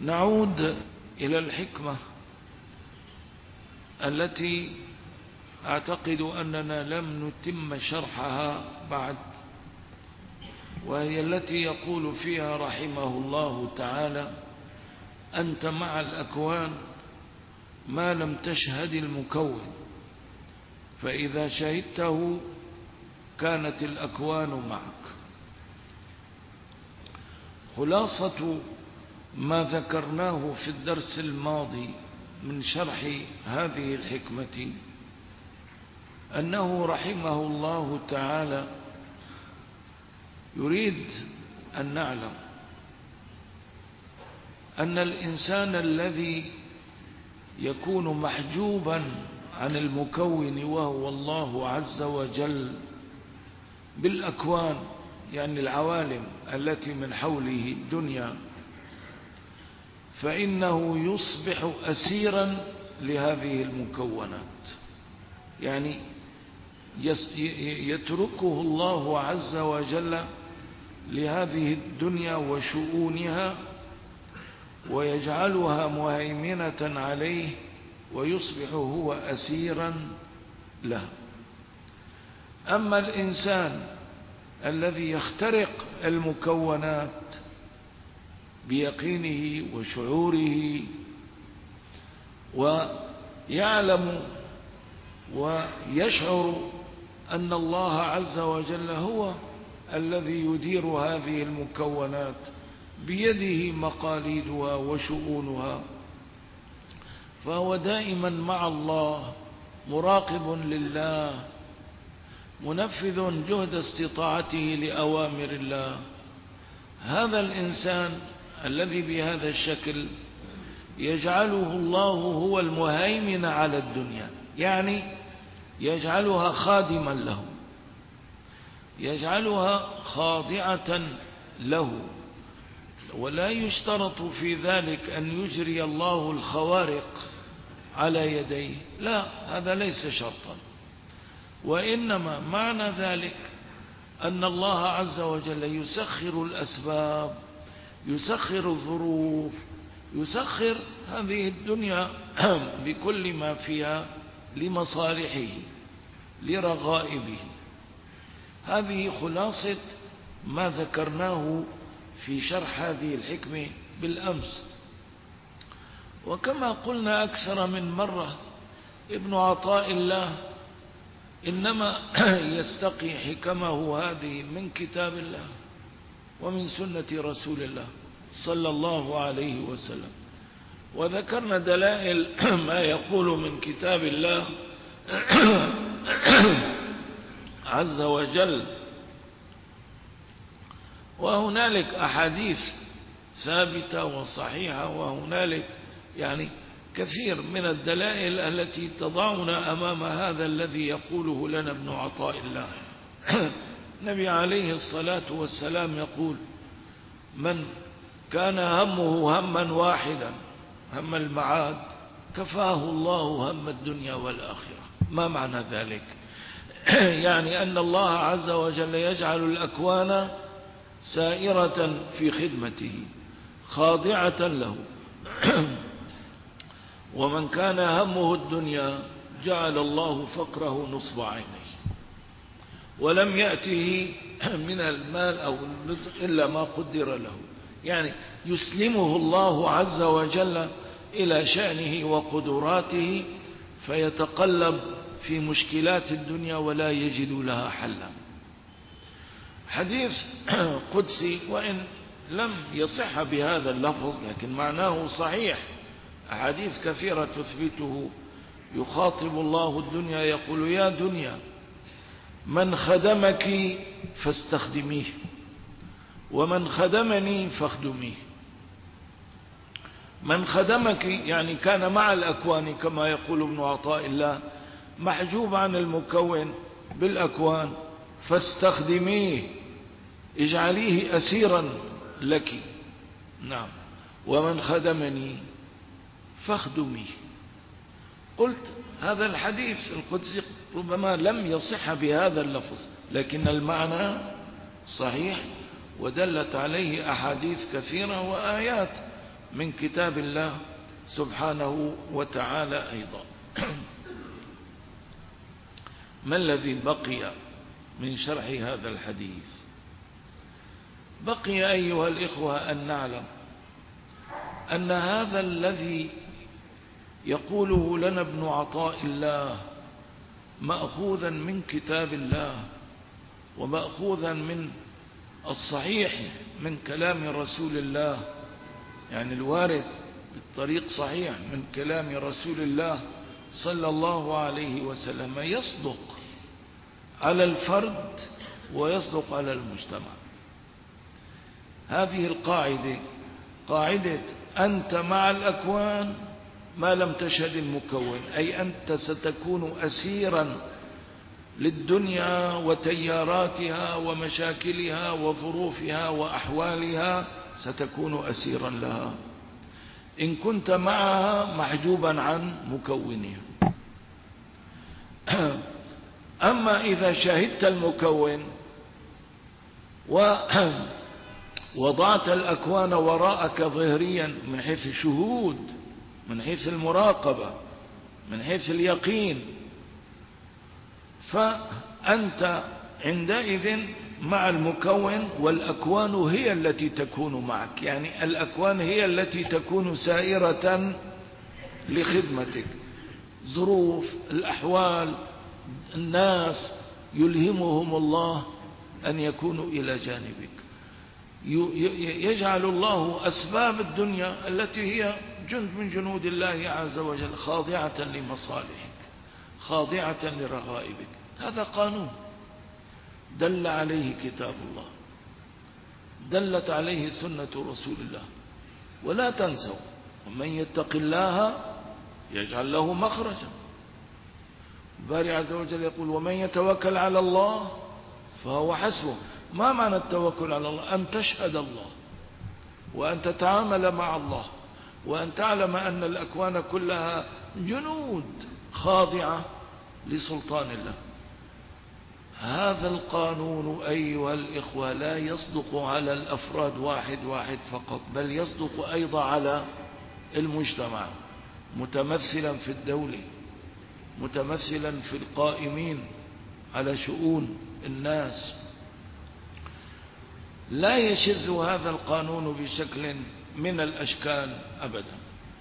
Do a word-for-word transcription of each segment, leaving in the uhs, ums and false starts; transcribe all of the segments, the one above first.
نعود إلى الحكمة التي أعتقد أننا لم نتم شرحها بعد، وهي التي يقول فيها رحمه الله تعالى: أنت مع الأكوان ما لم تشهد المكون، فإذا شهدته كانت الأكوان معك. خلاصة ما ذكرناه في الدرس الماضي من شرح هذه الحكمة أنه رحمه الله تعالى يريد أن نعلم أن الإنسان الذي يكون محجوبا عن المكون وهو الله عز وجل بالأكوان، يعني العوالم التي من حوله الدنيا، فإنه يصبح أسيرا لهذه المكونات، يعني يتركه الله عز وجل لهذه الدنيا وشؤونها ويجعلها مهيمنة عليه ويصبح هو أسيرا له. أما الإنسان الذي يخترق المكونات بيقينه وشعوره ويعلم ويشعر أن الله عز وجل هو الذي يدير هذه المكونات بيده مقاليدها وشؤونها، فهو دائما مع الله مراقب لله منفذ جهد استطاعته لأوامر الله. هذا الإنسان الذي بهذا الشكل يجعله الله هو المهيمن على الدنيا، يعني يجعلها خادما له، يجعلها خاضعة له، ولا يشترط في ذلك أن يجري الله الخوارق على يديه، لا، هذا ليس شرطا، وإنما معنى ذلك أن الله عز وجل يسخر الأسباب، يسخر الظروف، يسخر هذه الدنيا بكل ما فيها لمصالحه لرغائبه. هذه خلاصة ما ذكرناه في شرح هذه الحكمة بالأمس. وكما قلنا أكثر من مرة، ابن عطاء الله إنما يستقي حكمه هذه من كتاب الله ومن سنة رسول الله صلى الله عليه وسلم، وذكرنا دلائل ما يقول من كتاب الله عز وجل، وهنالك أحاديث ثابتة وصحيحة، وهنالك يعني كثير من الدلائل التي تضعنا أمام هذا الذي يقوله لنا ابن عطاء الله. النبي عليه الصلاة والسلام يقول: من كان همه هما واحدا هم المعاد كفاه الله هم الدنيا والآخرة. ما معنى ذلك؟ يعني أن الله عز وجل يجعل الأكوان سائرة في خدمته خاضعة له، ومن كان همه الدنيا جعل الله فقره نصب عينيه، ولم يأته من المال أو الرزق إلا ما قدر له، يعني يسلمه الله عز وجل إلى شأنه وقدراته فيتقلب في مشكلات الدنيا ولا يجد لها حلا. حديث قدسي وإن لم يصح بهذا اللفظ لكن معناه صحيح، أحاديث كثيرة تثبته. يخاطب الله الدنيا يقول: يا دنيا من خدمك فاستخدميه، ومن خدمني فاخدميه. من خدمك يعني كان مع الأكوان كما يقول ابن عطاء الله، محجوب عن المكون بالأكوان، فاستخدميه، اجعليه أسيرا لك. نعم. ومن خدمني فاخدميه. قلت هذا الحديث القدسي ربما لم يصح بهذا اللفظ، لكن المعنى صحيح ودلت عليه أحاديث كثيرة وآيات، من كتاب الله سبحانه وتعالى أيضا. ما الذي بقي من شرح هذا الحديث؟ بقي أيها الإخوة أن نعلم أن هذا الذي يقوله لنا ابن عطاء الله مأخوذا من كتاب الله ومأخوذا من الصحيح من كلام رسول الله، يعني الوارد بالطريق صحيح من كلام رسول الله صلى الله عليه وسلم، يصدق على الفرد ويصدق على المجتمع. هذه القاعدة قاعدة أنت مع الأكوان ما لم تشهد المكون، أي أنت ستكون أسيرا للدنيا وتياراتها ومشاكلها وظروفها وأحوالها، ستكون أسيرا لها إن كنت معها محجوبا عن مكونها. أما إذا شهدت المكون ووضعت الأكوان وراءك ظهريا من حيث الشهود، من حيث المراقبة، من حيث اليقين، فأنت عندئذ مع المكون، والأكوان هي التي تكون معك، يعني الأكوان هي التي تكون سائرة لخدمتك. ظروف الأحوال الناس يلهمهم الله أن يكونوا إلى جانبك، يجعل الله أسباب الدنيا التي هي جند من جنود الله عز وجل خاضعة لمصالحك، خاضعة لرغائبك. هذا قانون دل عليه كتاب الله، دلت عليه سنة رسول الله. ولا تنسوا ومن يتق الله يجعل له مخرجا. الباري عز وجل يقول ومن يتوكل على الله فهو حسبه. ما معنى التوكل على الله؟ أن تشهد الله وأن تتعامل مع الله وأن تعلم أن الأكوان كلها جنود خاضعة لسلطان الله. هذا القانون أيها الإخوة لا يصدق على الأفراد واحد واحد فقط، بل يصدق أيضا على المجتمع، متمثلا في الدولة، متمثلا في القائمين على شؤون الناس. لا يشذ هذا القانون بشكل من الأشكال أبدا.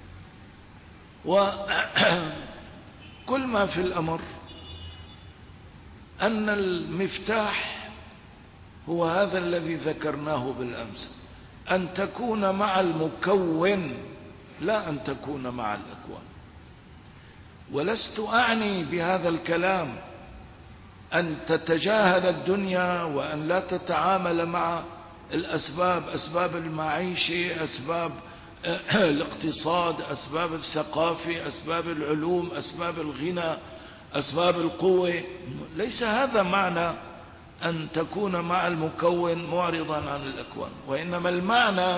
وكل ما في الأمر أن المفتاح هو هذا الذي ذكرناه بالأمس، أن تكون مع المكون لا أن تكون مع الأكوان. ولست أعني بهذا الكلام أن تتجاهل الدنيا وأن لا تتعامل مع الأسباب، أسباب المعيشة، أسباب الاقتصاد، أسباب الثقافة، أسباب العلوم، أسباب الغنى، أسباب القوة. ليس هذا معنى أن تكون مع المكون معرضا عن الأكوان، وإنما المعنى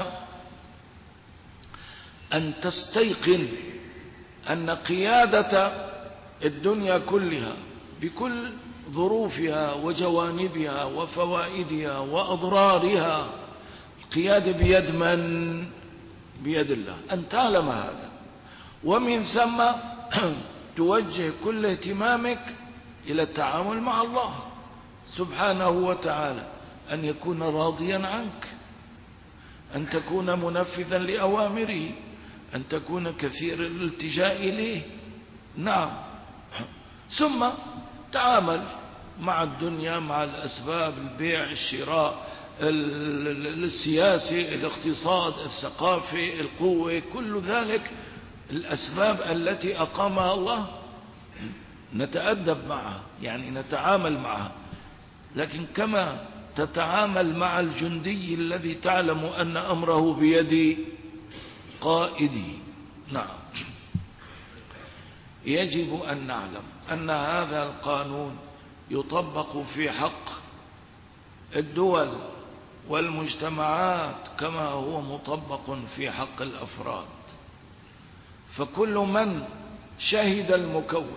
أن تستيقن أن قيادة الدنيا كلها بكل ظروفها وجوانبها وفوائدها وأضرارها القيادة بيد من؟ بيد الله. أن تعلم هذا، ومن ثم توجه كل اهتمامك إلى التعامل مع الله سبحانه وتعالى، أن يكون راضيا عنك، أن تكون منفذا لأوامره، أن تكون كثير الالتجاء إليه. نعم. ثم تعامل مع الدنيا، مع الأسباب، البيع، الشراء، السياسي، الاقتصاد، الثقافي، القوة، كل ذلك الأسباب التي أقامها الله نتأدب معها، يعني نتعامل معها. لكن كما تتعامل مع الجندي الذي تعلم أن أمره بيد قائده. نعم. يجب أن نعلم أن هذا القانون يطبق في حق الدول والمجتمعات كما هو مطبق في حق الأفراد. فكل من شهد المكون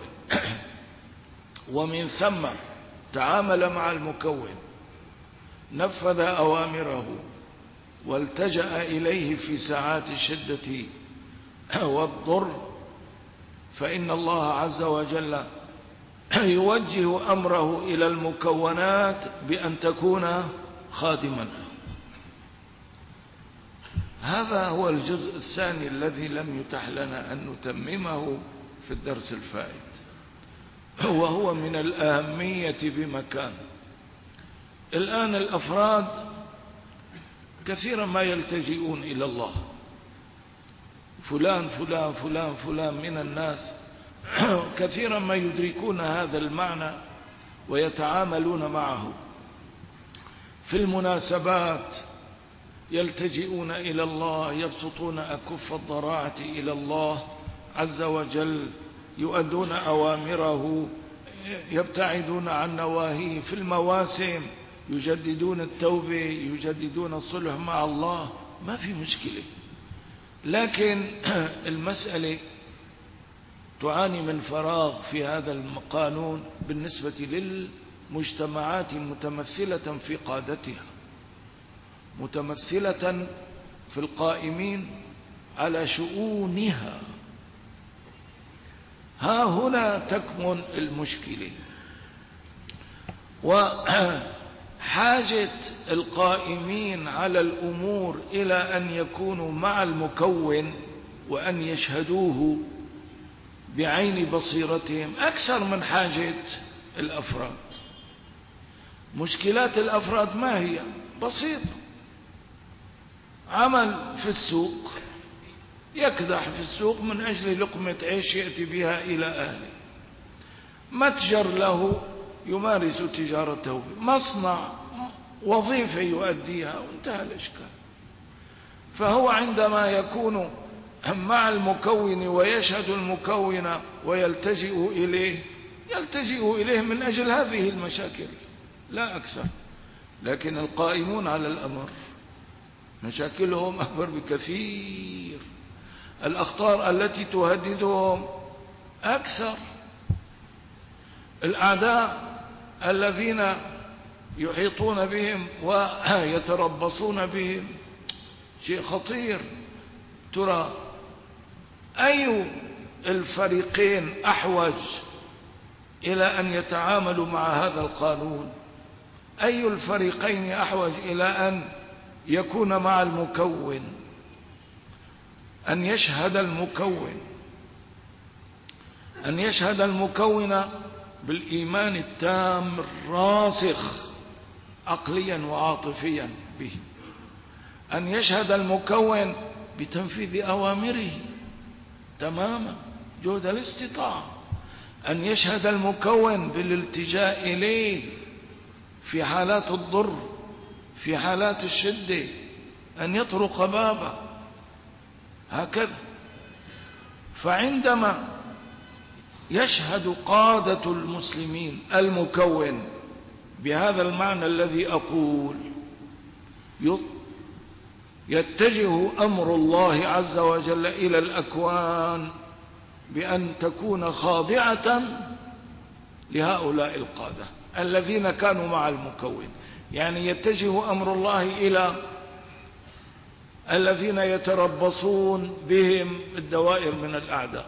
ومن ثم تعامل مع المكون، نفذ أوامره، والتجأ إليه في ساعات الشدة والضر، فإن الله عز وجل يوجه أمره إلى المكونات بأن تكون خادما. هذا هو الجزء الثاني الذي لم يتح لنا أن نتممه في الدرس الفائت، وهو من الأهمية بمكان. الآن الأفراد كثيرا ما يلتجئون إلى الله، فلان فلان فلان فلان من الناس كثيرا ما يدركون هذا المعنى ويتعاملون معه. في المناسبات يلتجئون إلى الله، يبسطون أكف الضراعة إلى الله عز وجل، يؤدون أوامره، يبتعدون عن نواهيه. في المواسم يجددون التوبة، يجددون الصلح مع الله، ما في مشكلة. لكن المسألة تعاني من فراغ في هذا القانون بالنسبة للمجتمعات متمثلة في قادتها، متمثلة في القائمين على شؤونها. ها هنا تكمن المشكلة، وحاجة القائمين على الأمور إلى أن يكونوا مع المكون وأن يشهدوه بعين بصيرتهم أكثر من حاجة الأفراد. مشكلات الأفراد ما هي؟ بسيطة. عمل في السوق، يكدح في السوق من أجل لقمة عيش يأتي بها إلى أهله. متجر له يمارس تجارته، مصنع، وظيفة يؤديها، وانتهى الإشكال. فهو عندما يكون مع المكون ويشهد المكون ويلتجئ إليه، يلتجئ إليه من أجل هذه المشاكل لا أكثر. لكن القائمون على الأمر مشاكلهم أكبر بكثير، الأخطار التي تهددهم أكثر. الأعداء الذين يحيطون بهم ويتربصون بهم شيء خطير. ترى أي الفريقين أحوج إلى أن يتعاملوا مع هذا القانون؟ أي الفريقين أحوج إلى أن يكون مع المكون، أن يشهد المكون أن يشهد المكون بالإيمان التام الراسخ عقليا وعاطفيا به، أن يشهد المكون بتنفيذ أوامره تماما جهد الاستطاعة، أن يشهد المكون بالالتجاء إليه في حالات الضر، في حالات الشدة، أن يطرق بابه هكذا. فعندما يشهد قادة المسلمين المكون بهذا المعنى الذي أقول، يتجه أمر الله عز وجل إلى الأكوان بأن تكون خاضعة لهؤلاء القادة الذين كانوا مع المكون. يعني يتجه أمر الله إلى الذين يتربصون بهم الدوائر من الأعداء،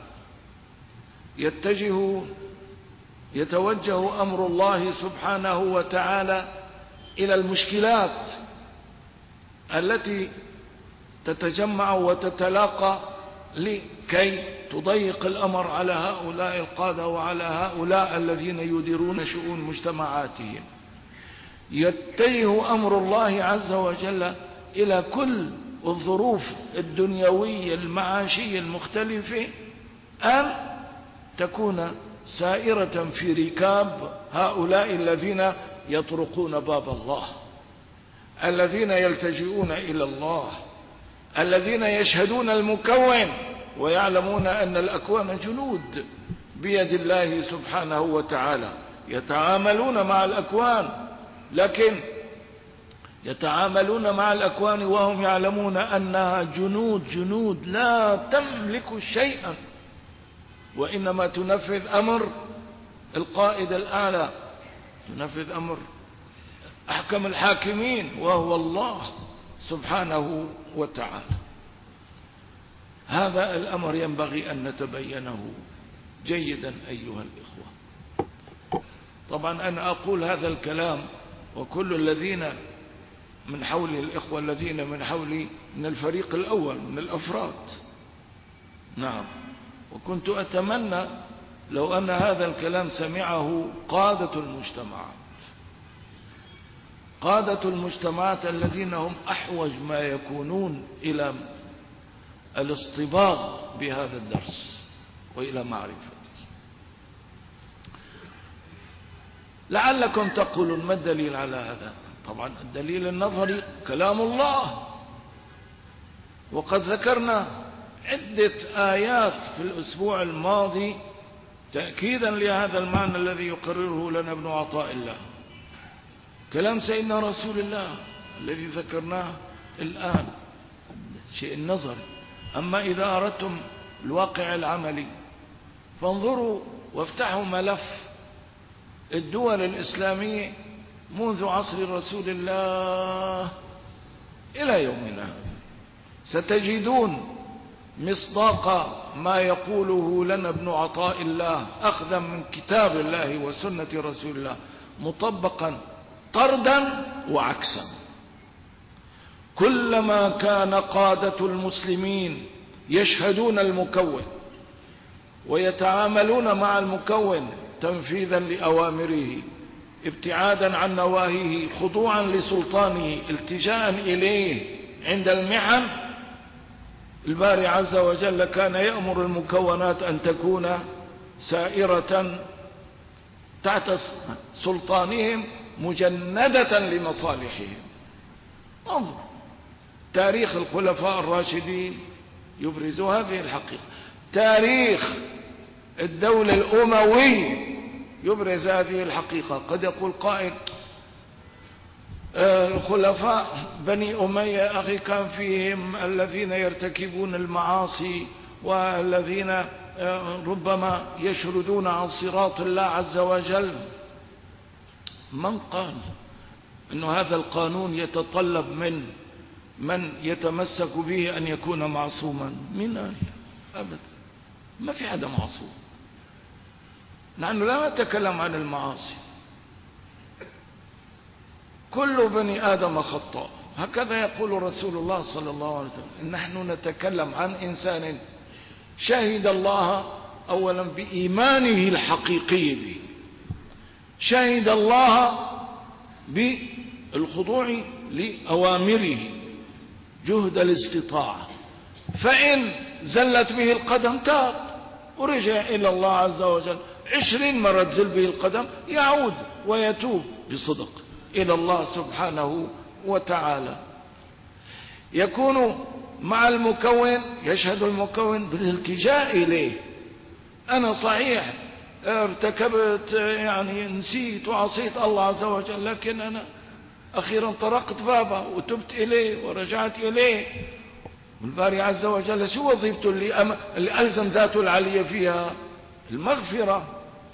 يتجه يتوجه أمر الله سبحانه وتعالى إلى المشكلات التي تتجمع وتتلاقى لكي تضيق الأمر على هؤلاء القادة وعلى هؤلاء الذين يديرون شؤون مجتمعاتهم. يتجه أمر الله عز وجل إلى كل الظروف الدنيوية المعاشية المختلفة أن تكون سائرة في ركاب هؤلاء الذين يطرقون باب الله، الذين يلتجئون إلى الله، الذين يشهدون المكون ويعلمون أن الأكوان جنود بيد الله سبحانه وتعالى، يتعاملون مع الأكوان، لكن يتعاملون مع الأكوان وهم يعلمون أنها جنود جنود لا تملك شيئا، وإنما تنفذ أمر القائد الأعلى، تنفذ أمر أحكم الحاكمين وهو الله سبحانه وتعالى. هذا الأمر ينبغي أن نتبينه جيدا أيها الإخوة. طبعا أنا أقول هذا الكلام وكل الذين من حولي، الإخوة الذين من حولي من الفريق الأول من الأفراد، نعم، وكنت أتمنى لو أن هذا الكلام سمعه قادة المجتمعات، قادة المجتمعات الذين هم أحوج ما يكونون إلى الاصطباغ بهذا الدرس وإلى معرفته. لعلكم تقولون ما الدليل على هذا؟ طبعا الدليل النظري كلام الله، وقد ذكرنا عدة آيات في الأسبوع الماضي تأكيدا لهذا المعنى الذي يقرره لنا ابن عطاء الله. كلام سيدنا رسول الله الذي ذكرناه الآن شيء النظر. أما إذا أردتم الواقع العملي فانظروا وافتحوا ملف الدول الإسلامية منذ عصر رسول الله إلى يومنا هذا، ستجدون مصداق ما يقوله لنا ابن عطاء الله أخذا من كتاب الله وسنة رسول الله مطبقا طردا وعكسا. كلما كان قادة المسلمين يشهدون المكون ويتعاملون مع المكون تنفيذا لأوامره، ابتعادا عن نواهيه، خضوعا لسلطانه، التجاء إليه عند المحن، الباري عز وجل كان يأمر المكونات أن تكون سائرة تحت سلطانهم مجندة لمصالحهم. انظر تاريخ الخلفاء الراشدين يبرز هذه الحقيقة، تاريخ الدولة الأموية يبرز هذه الحقيقة. قد يقول قائل الخلفاء بني أمية أخي كان فيهم الذين يرتكبون المعاصي والذين ربما يشردون عن صراط الله عز وجل. من قال أن هذا القانون يتطلب من من يتمسك به أن يكون معصوما؟ من قال؟ أبدا، ما في حدا معصوم. نحن لا نتكلم عن المعاصي، كل بني آدم خطاء، هكذا يقول رسول الله صلى الله عليه وسلم. نحن نتكلم عن إنسان شهد الله أولا بإيمانه الحقيقي به، شهد الله بالخضوع لأوامره جهد الاستطاعة، فإن زلت به القدم تاب ورجع إلى الله عز وجل. عشرين مرة تزل به القدم يعود ويتوب بصدق إلى الله سبحانه وتعالى. يكون مع المكون، يشهد المكون بالالتجاء إليه. أنا صحيح ارتكبت يعني نسيت وعصيت الله عز وجل، لكن أنا أخيرا طرقت بابه وتبت إليه ورجعت إليه. والباري عز وجل شو وظيفته اللي, أم... اللي ألزم ذاته العلية فيها؟ المغفرة.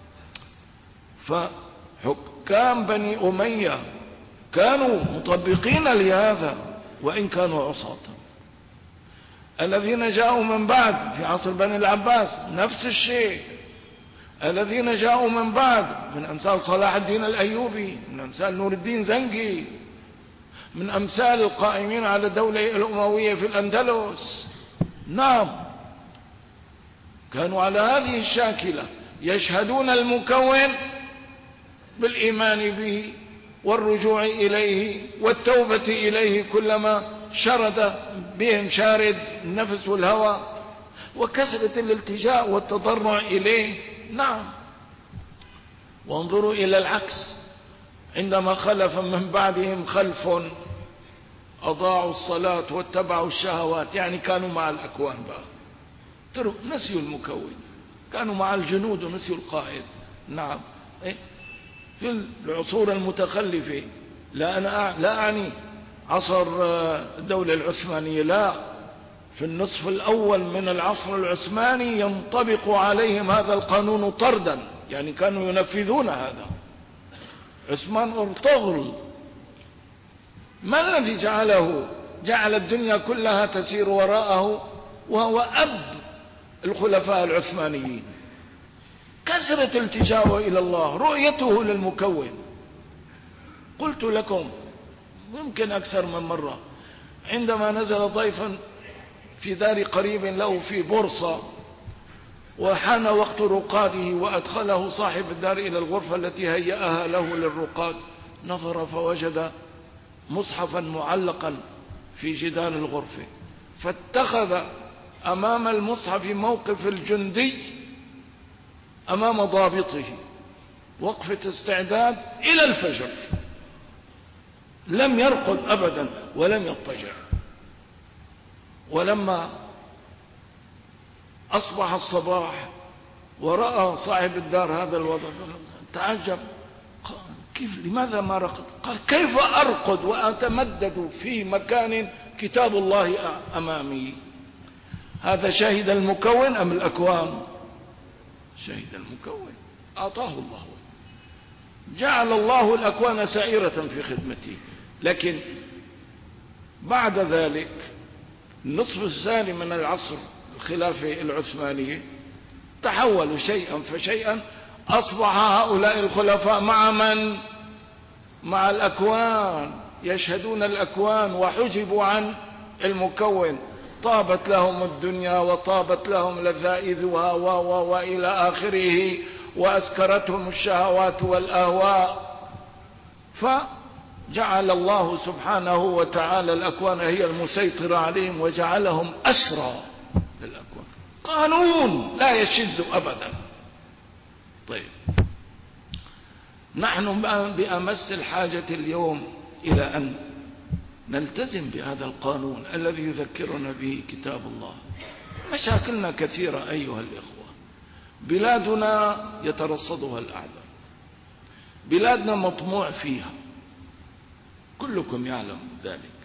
فحكام بني أمية كانوا مطبقين لهذا وإن كانوا عصاة. الذين جاءوا من بعد في عصر بني العباس نفس الشيء، الذين جاءوا من بعد من أمثال صلاح الدين الأيوبي، من أمثال نور الدين زنقي، من أمثال القائمين على الدولة الأموية في الأندلس، نعم كانوا على هذه الشاكلة، يشهدون المكون بالإيمان به والرجوع إليه والتوبة إليه كلما شرد بهم شارد النفس والهوى، وكثرة الالتجاء والتضرع إليه. نعم. وانظروا إلى العكس، عندما خلف من بعدهم خلف أضاعوا الصلاة واتبعوا الشهوات، يعني كانوا مع الأكوان بقى، تروا نسيوا المكون، كانوا مع الجنود ونسيوا القائد. نعم. في العصور المتخلفة، لا أنا لا أعني عصر الدولة العثمانية، لا، في النصف الأول من العصر العثماني ينطبق عليهم هذا القانون طردا، يعني كانوا ينفذون هذا. عثمان أرطغرل ما الذي جعله جعل الدنيا كلها تسير وراءه، وهو أب الخلفاء العثمانيين. كثرة التجاؤه إلى الله، رؤيته للمكون. قلت لكم يمكن أكثر من مرة، عندما نزل ضيفا في دار قريب له في بورصة، وحان وقت رقاده، وأدخله صاحب الدار إلى الغرفة التي هيأها له للرقاد، نظر فوجد مصحفا معلقا في جدار الغرفة، فاتخذ أمام المصحف موقف الجندي أمام ضابطه، وقفة استعداد إلى الفجر، لم يرقد أبدا ولم يضطجع. ولما أصبح الصباح ورأى صاحب الدار هذا الوضع تعجب، كيف لماذا ما رقد؟ قال كيف أرقد وأتمدد في مكان كتاب الله أمامي؟ هذا شهد المكون أم الأكوان؟ شهد المكون، أعطاه الله، جعل الله الأكوان سائرة في خدمته. لكن بعد ذلك النصف الثاني من العصر الخلافة العثمانية تحولوا شيئا فشيئا، أصبح هؤلاء الخلفاء مع من؟ مع الأكوان، يشهدون الأكوان وحجبوا عن المكون. طابت لهم الدنيا وطابت لهم لذائذها وإلى آخره، وأسكرتهم الشهوات والأهواء، فجعل الله سبحانه وتعالى الأكوان هي المسيطرة عليهم، وجعلهم أسرى للأكوان. قانون لا يشذ أبدا. طيب، نحن بأمس الحاجة اليوم إلى أن نلتزم بهذا القانون الذي يذكرنا به كتاب الله. مشاكلنا كثيرة أيها الإخوة، بلادنا يترصدها الأعداء، بلادنا مطموع فيها، كلكم يعلم ذلك.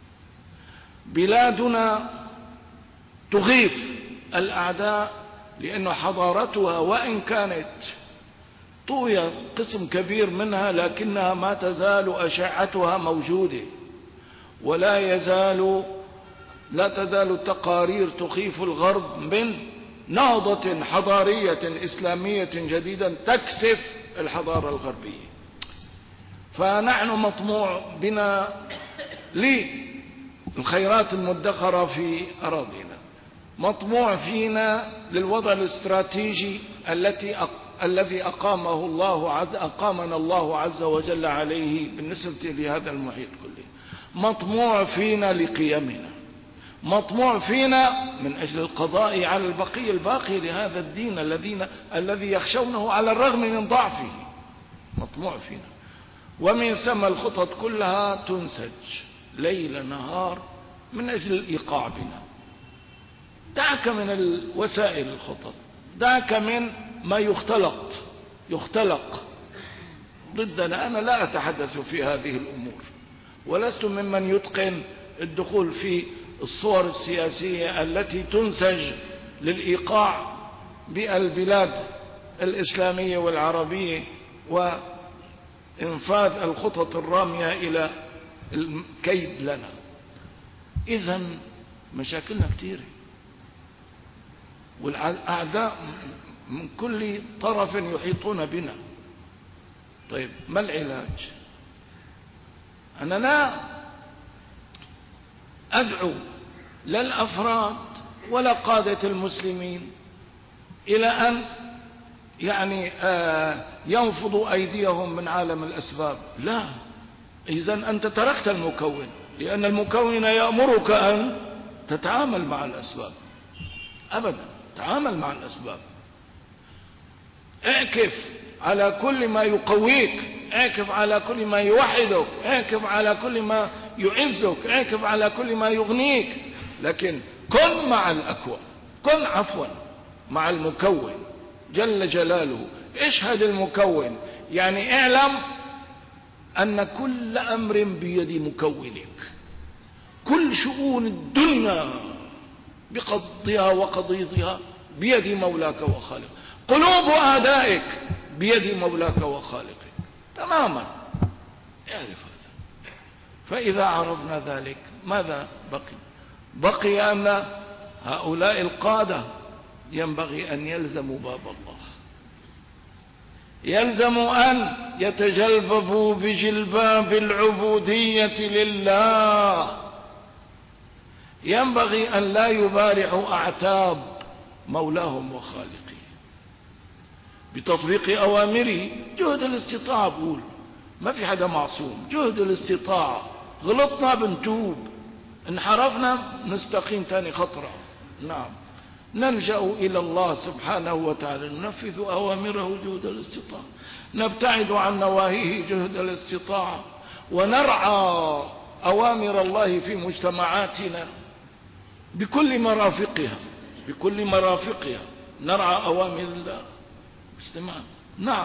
بلادنا تغيث الأعداء، لأن حضارتها وإن كانت طوي قسم كبير منها، لكنها ما تزال أشعتها موجودة، ولا يزال لا تزال التقارير تخيف الغرب من نهضة حضارية إسلامية جديدة تكسف الحضارة الغربية. فنحن مطموع بنا للخيرات المدخرة في أراضينا، مطموع فينا للوضع الاستراتيجي التي الذي أقامه الله عز أقامنا الله عز وجل عليه بالنسبة لهذا المحيط كله، مطموع فينا لقيمنا، مطموع فينا من أجل القضاء على البقية الباقي لهذا الدين الذين الذي يخشونه على الرغم من ضعفه، مطموع فينا. ومن ثم الخطط كلها تنسج ليل نهار من أجل الإيقاع بنا. دعك من الوسائل الخطط، دعك من ما يختلق يختلق ضدنا. أنا لا أتحدث في هذه الأمور، ولست ممن يتقن الدخول في الصور السياسية التي تنسج للإيقاع بالبلاد الإسلامية والعربية وإنفاذ الخطط الرامية إلى الكيد لنا. إذن مشاكلنا كثيرة، والأعداء من كل طرف يحيطون بنا. طيب، ما العلاج؟ أنا لا أدعو لا الأفراد ولا قادة المسلمين إلى أن يعني آه ينفضوا أيديهم من عالم الأسباب، لا. إذن أنت تركت المكون، لأن المكون يأمرك أن تتعامل مع الأسباب. أبدا، تعامل مع الأسباب، اعكف على كل ما يقويك، اعكف على كل ما يوحدك، اعكف على كل ما يعزك، اعكف على كل ما يغنيك، لكن كن مع الأكوان، كن عفوا مع المكون جل جلاله. اشهد المكون، يعني اعلم أن كل أمر بيد مكونك، كل شؤون الدنيا بقضها وقضيضها بيد مولاك وخالقك، قلوب أعدائك بيد مولاك وخالقك تماما. اعرف هذا. فإذا عرفنا ذلك ماذا بقي؟ بقي أن هؤلاء القادة ينبغي أن يلزموا باب الله، يلزم أن يتجلببوا بجلباب العبودية لله، ينبغي أن لا يبارحوا أعتاب مولاهم وخالقه بتطبيق أوامره جهد الاستطاعة. بقول ما في حدا معصوم، جهد الاستطاعة. غلطنا بنتوب، انحرفنا نستقيم تاني خطرة. نعم، نلجأ إلى الله سبحانه وتعالى، ننفذ أوامره جهد الاستطاعة، نبتعد عن نواهيه جهد الاستطاعة، ونرعى أوامر الله في مجتمعاتنا بكل مرافقها، بكل مرافقها نرعى أوامر الله مجتمع. نعم،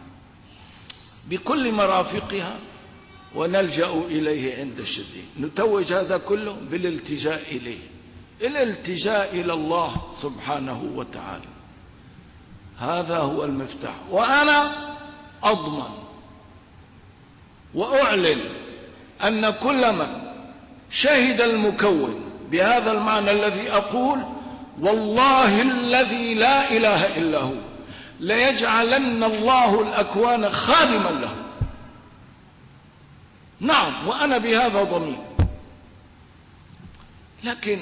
بكل مرافقها، ونلجأ إليه عند الشديد. نتوج هذا كله بالالتجاء إليه، الالتجاء إلى الله سبحانه وتعالى، هذا هو المفتاح. وأنا أضمن وأعلن أن كل من شهد المكون بهذا المعنى الذي أقول، والله الذي لا إله إلا هو ليجعلن الله الأكوان خادما له. نعم، وأنا بهذا ضمين. لكن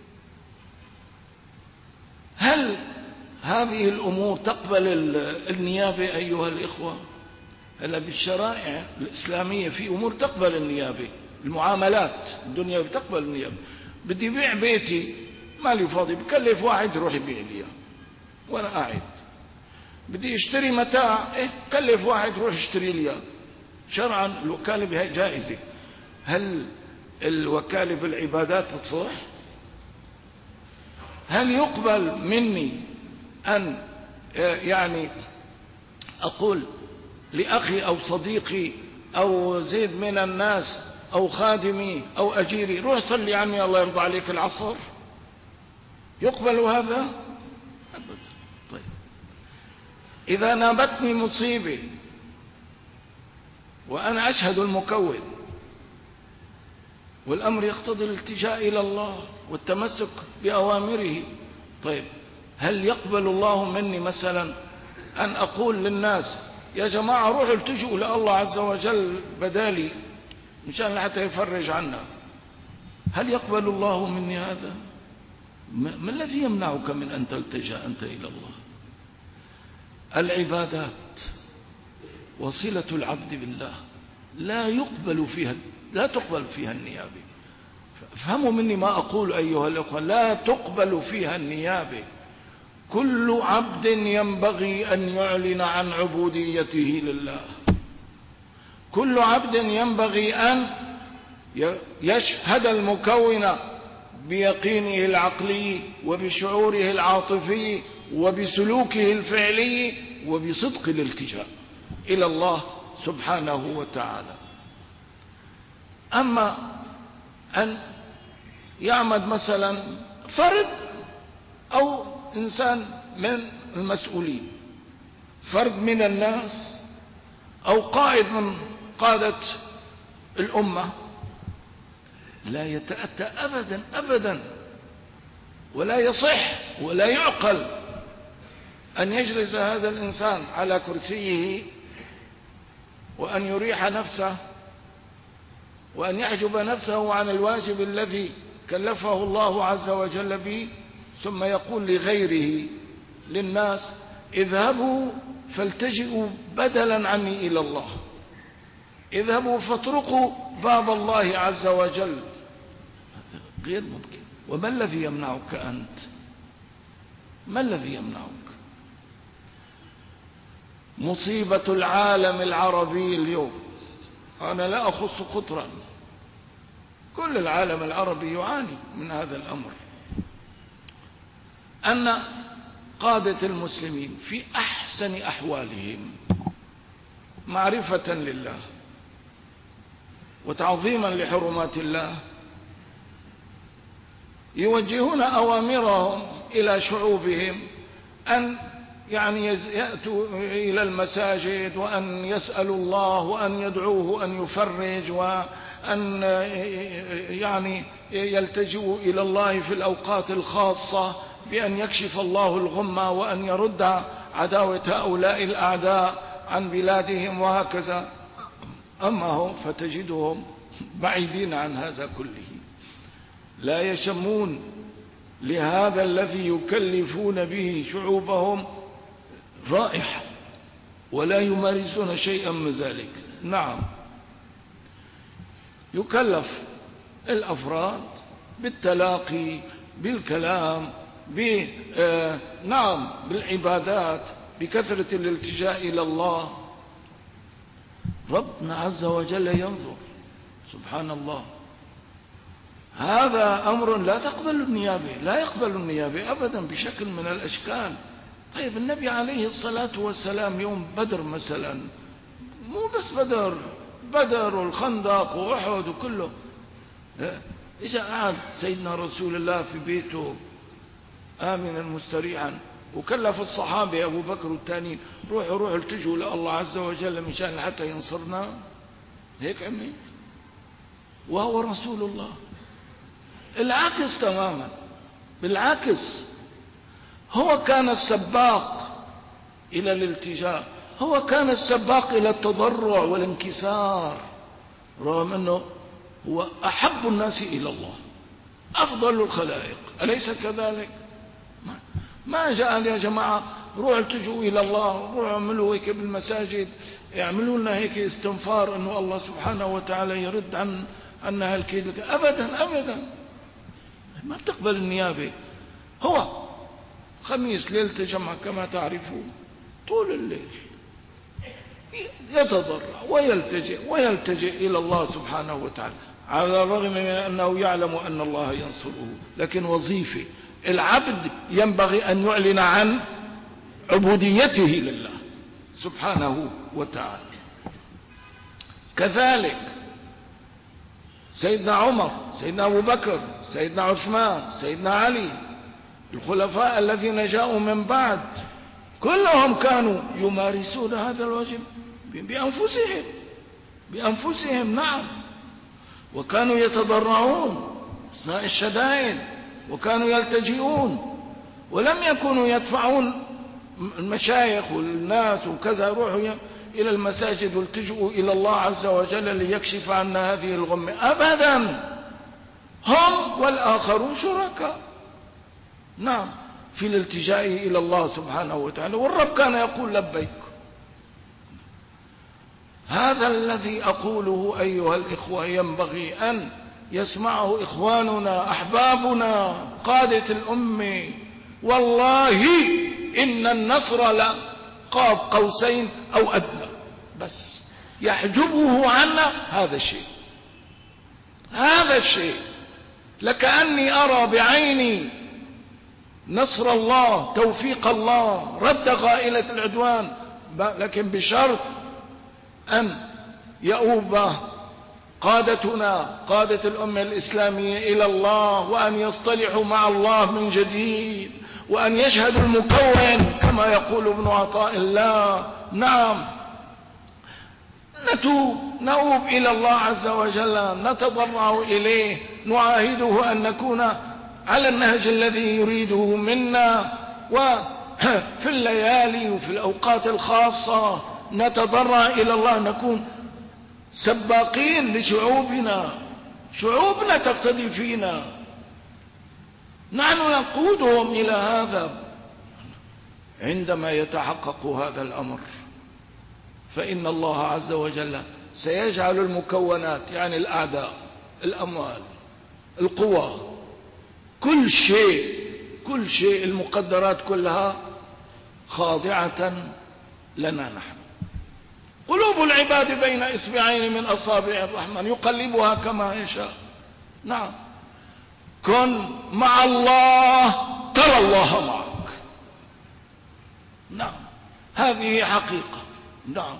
هل هذه الأمور تقبل النيابة أيها الإخوة؟ هلا بالشرائع الإسلامية في أمور تقبل النيابة، المعاملات الدنيا تقبل النيابة. بدي بيع بيتي مالي فاضي، بكلف واحد يروح يبيع لي وأنا قاعد. بدي اشتري متاع، إيه كلف واحد يروح يشتري لي. شرعا الوكالة جائزة. هل الوكالة بالعبادات بتصح؟ هل يقبل مني أن يعني أقول لأخي أو صديقي أو زيد من الناس أو خادمي أو أجيري روح صلي عني الله يرضى عليك العصر؟ يقبل هذا؟ أبدا. طيب، إذا نابتني مصيبة وأنا أشهد المكون والأمر يقتضي الالتجاء إلى الله والتمسك بأوامره، طيب هل يقبل الله مني مثلا أن أقول للناس يا جماعة روحوا التجئوا لله عز وجل بدالي مشان حتى يفرج عنا؟ هل يقبل الله مني هذا؟ ما الذي يمنعك من أن تلتجأ أنت إلى الله؟ العبادات وصلة العبد بالله لا يقبل فيها لا تقبل فيها النيابة. فهموا مني ما أقول أيها الأخوة، لا تقبل فيها النيابة. كل عبد ينبغي أن يعلن عن عبوديته لله، كل عبد ينبغي أن يشهد المكون بيقينه العقلي وبشعوره العاطفي وبسلوكه الفعلي وبصدق الالتجاء إلى الله سبحانه وتعالى. أما أن يعمد مثلا فرد أو إنسان من المسؤولين، فرد من الناس أو قائد من قادة الأمة، لا يتأتى أبدا أبدا ولا يصح ولا يعقل أن يجلس هذا الإنسان على كرسيه وأن يريح نفسه وأن يحجب نفسه عن الواجب الذي كلفه الله عز وجل به، ثم يقول لغيره للناس اذهبوا فالتجئوا بدلا عني إلى الله، اذهبوا فاطرقوا باب الله عز وجل. غير ممكن. وما الذي يمنعك أنت؟ ما الذي يمنعك؟ مصيبة العالم العربي اليوم، أنا لا أخص قطرا، كل العالم العربي يعاني من هذا الأمر، أن قادة المسلمين في أحسن أحوالهم معرفة لله وتعظيما لحرمات الله يوجهون أوامرهم إلى شعوبهم أن يعني يأتوا إلى المساجد وأن يسألوا الله وأن يدعوه أن يفرج أن يعني يلتجئوا إلى الله في الأوقات الخاصة بأن يكشف الله الغمة وأن يرد عداوة هؤلاء الأعداء عن بلادهم وهكذا. أما هم فتجدهم بعيدين عن هذا كله، لا يشمون لهذا الذي يكلفون به شعوبهم رائحة ولا يمارسون شيئا من ذلك. نعم، يكلف الأفراد بالتلاقي، بالكلام، ب آه نعم بالعبادات، بكثرة الالتجاء إلى الله. ربنا عز وجل ينظر، سبحان الله. هذا أمر لا تقبل النيابة، لا يقبل النيابة أبدا بشكل من الأشكال. طيب النبي عليه الصلاة والسلام يوم بدر مثلا، مو بس بدر، بدر والخندق وأحد وكله، إذا قعد سيدنا رسول الله في بيته آمنا مستريحا وكلف الصحابة أبو بكر والتانيين روحوا روحوا التجوا لله عز وجل مشان حتى ينصرنا، هيك عمل وهو رسول الله. العكس تماما، بالعكس، هو كان السباق إلى الالتجاء، هو كان السباق إلى التضرع والانكسار، رغم أنه هو أحب الناس إلى الله، أفضل الخلائق، أليس كذلك؟ ما جاء يا جماعة روحوا التجوا إلى الله، روحوا اعملوا هيك بالمساجد، يعملوا لنا هيك استنفار أنه الله سبحانه وتعالى يرد عن عنا هالكيد. أبدا أبدا، ما بتقبل النيابة. هو خميس ليلة جمعة كما تعرفون طول الليل يتضرع ويلتجئ ويلتجئ إلى الله سبحانه وتعالى، على الرغم من أنه يعلم أن الله ينصره. لكن وظيفة العبد ينبغي أن يعلن عن عبوديته لله سبحانه وتعالى. كذلك سيدنا عمر، سيدنا أبو بكر، سيدنا عثمان، سيدنا علي، الخلفاء الذين جاءوا من بعد كلهم كانوا يمارسون هذا الواجب بأنفسهم بأنفسهم نعم، وكانوا يتضرعون أثناء الشدائد، وكانوا يلتجئون، ولم يكونوا يدفعون المشايخ والناس وكذا يروحوا إلى المساجد والتجئوا إلى الله عز وجل ليكشف عنا هذه الغمة. أبدا، هم والآخرون شركاء نعم في الالتجاء إلى الله سبحانه وتعالى، والرب كان يقول لبيك. هذا الذي أقوله أيها الإخوة ينبغي أن يسمعه إخواننا أحبابنا قادة الأمة. والله إن النصر لقاب قوسين أو أدنى، بس يحجبه عنا هذا الشيء هذا الشيء لكأني أرى بعيني نصر الله، توفيق الله، رد غائلة العدوان، لكن بشرط أن يؤوب قادتنا قادة الأمة الإسلامية إلى الله، وأن يصطلحوا مع الله من جديد، وأن يشهدوا المكون كما يقول ابن عطاء الله. نعم، نتوب نؤوب إلى الله عز وجل، نتضرع إليه، نعاهده أن نكون على النهج الذي يريده منا، وفي الليالي وفي الأوقات الخاصة نتضرع إلى الله، نكون سباقين لشعوبنا، شعوبنا تقتدي فينا، نحن نقودهم إلى هذا. عندما يتحقق هذا الأمر فإن الله عز وجل سيجعل المكونات، يعني الأعداء، الأموال، القوى، كل شيء كل شيء المقدرات كلها خاضعة لنا نحن. قلوب العباد بين إصبعين من أصابع الرحمن يقلبها كما يشاء. نعم، كن مع الله ترى الله معك. نعم، هذه حقيقة. نعم،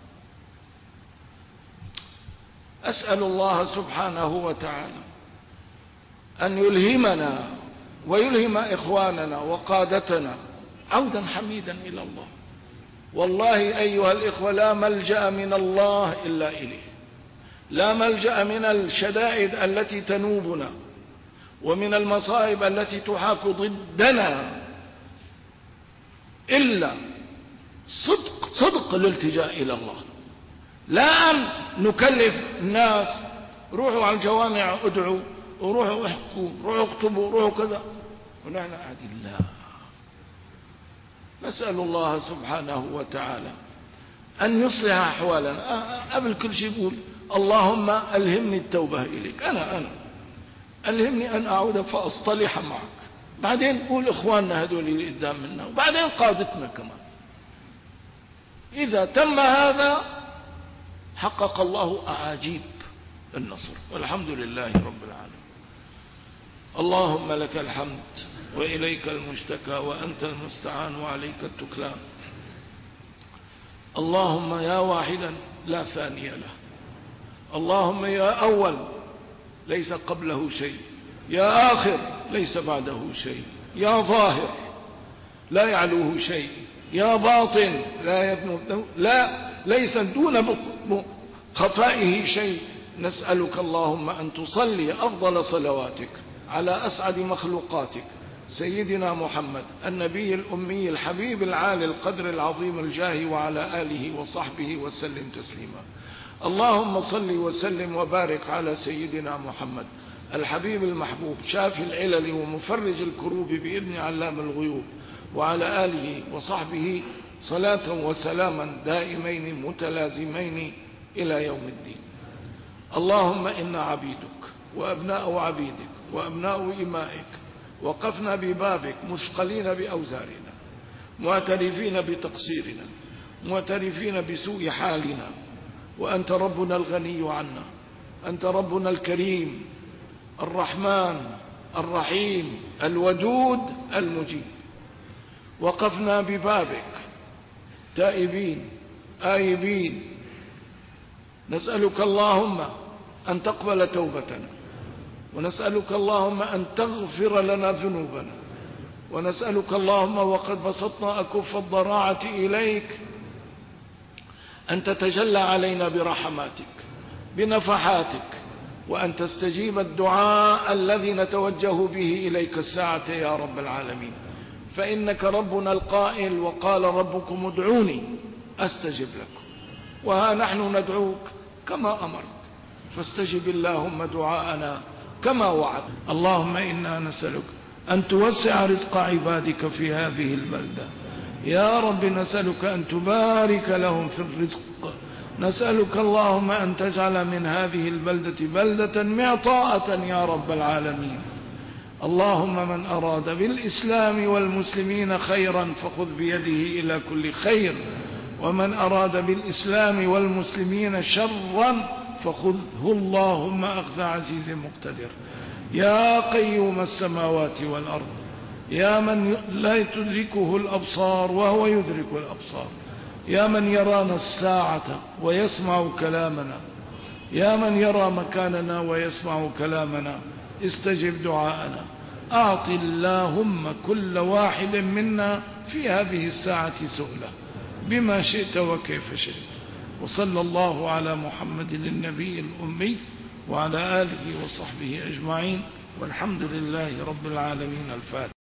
أسأل الله سبحانه وتعالى أن يلهمنا ويلهم إخواننا وقادتنا عودا حميدا إلى الله. والله أيها الإخوة لا ملجأ من الله إلا إليه، لا ملجأ من الشدائد التي تنوبنا ومن المصائب التي تحاك ضدنا إلا صدق صدق الالتجاء إلى الله، لا أن نكلف الناس روحوا على الجوامع ادعوا وروحوا احكوا روحوا اكتبوا روحوا كذا ونحن قاعدين. لا، نسأل الله سبحانه وتعالى أن يصلح أحوالنا. قبل كل شيء يقول اللهم ألهمني التوبة إليك، أنا أنا ألهمني أن أعود فأصطلح معك، بعدين قول إخواننا هذول اللي قدام منا، وبعدين قادتنا كمان. إذا تم هذا حقق الله أعاجيب النصر، والحمد لله رب العالمين. اللهم لك الحمد وإليك المشتكى وأنت المستعان وعليك التكلان. اللهم يا واحدا لا ثاني له، اللهم يا أول ليس قبله شيء، يا آخر ليس بعده شيء، يا ظاهر لا يعلوه شيء، يا باطن لا يبنو لا ليس دون خفائه شيء. نسألك اللهم أن تصلي أفضل صلواتك على أسعد مخلوقاتك سيدنا محمد النبي الأمي الحبيب العالي القدر العظيم الجاه، وعلى آله وصحبه وسلم تسليما. اللهم صل وسلم وبارك على سيدنا محمد الحبيب المحبوب شافي العلل ومفرج الكروب بإذن علام الغيوب، وعلى آله وصحبه صلاة وسلاما دائمين متلازمين إلى يوم الدين. اللهم إنا عبيدك وأبناء عبيدك وأبناء إمائك، وقفنا ببابك مثقلين بأوزارنا، معترفين بتقصيرنا، معترفين بسوء حالنا، وأنت ربنا الغني عنا، أنت ربنا الكريم الرحمن الرحيم الودود المجيب. وقفنا ببابك تائبين آيبين، نسألك اللهم أن تقبل توبتنا، ونسألك اللهم أن تغفر لنا ذنوبنا، ونسألك اللهم وقد بسطنا أكف الضراعة إليك أن تتجلى علينا برحماتك بنفحاتك، وأن تستجيب الدعاء الذي نتوجه به إليك الساعة يا رب العالمين. فإنك ربنا القائل وقال ربكم ادعوني أستجب لكم، وها نحن ندعوك كما أمرت، فاستجب اللهم دعاءنا كما وعد. اللهم إنا نسألك أن توسع رزق عبادك في هذه البلدة يا رب، نسألك أن تبارك لهم في الرزق، نسألك اللهم أن تجعل من هذه البلدة بلدة معطاءة يا رب العالمين. اللهم من أراد بالإسلام والمسلمين خيرا فخذ بيده إلى كل خير، ومن أراد بالإسلام والمسلمين شرا فخذه اللهم أخذ عزيز مقتدر. يا قيوم السماوات والأرض، يا من لا تدركه الأبصار وهو يدرك الأبصار، يا من يرانا الساعة ويسمع كلامنا، يا من يرى مكاننا ويسمع كلامنا، استجب دعاءنا. أعط اللهم كل واحد منا في هذه الساعة سؤله بما شئت وكيف شئت. وصلى الله على محمد النبي الأمي وعلى آله وصحبه أجمعين، والحمد لله رب العالمين. الفاتحة.